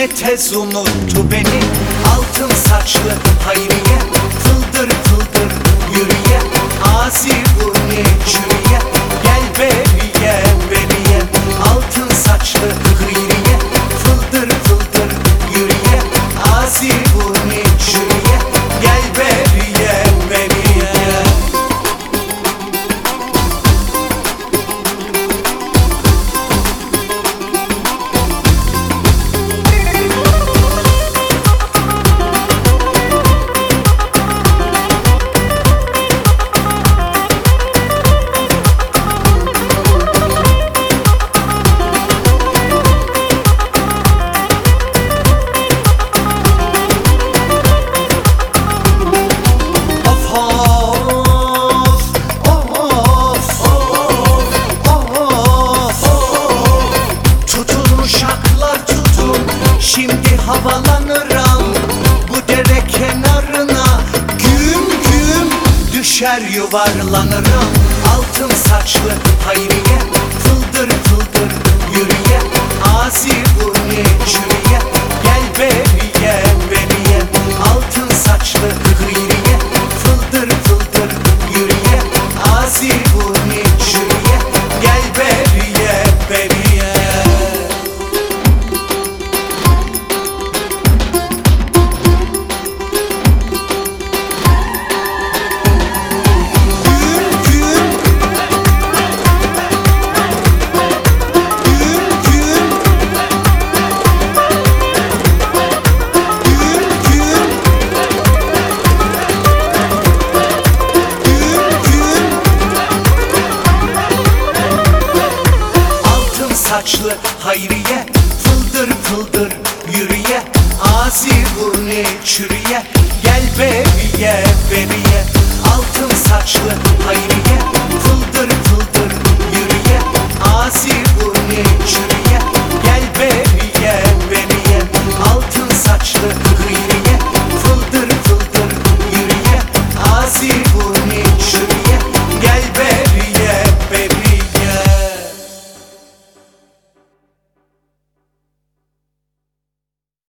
ne tez unuttu beni. Altın saçlı Hayriye, fıldır fıldır yürüye, asi burni çürüye, gel beriye beriye. Altın saçlı Hayriye, fıldır fıldır yürüye, asi burni çürüye, gel beriye beriye. Şimdi havalanırım bu dere kenarına, güm güm düşer yuvarlanırım. Altın saçlı Hayriye, fıldır fıldır yürüye, asi burni çürüye, gel beriye beriye. Altın saçlı Hayriye, fıldır fıldır yürüye, asi burni çürüye, gel beriye beriye. Saçlı Hayriye, fıldır fıldır yürüye, asi burni çürüye, gel beriye beriye. Altın saçlı Hayriye, fıldır fıldır yürüye, asi burni çürüye, gel beriye beriye. Altın saçlı Hayriye, fıldır fıldır yürüye, asi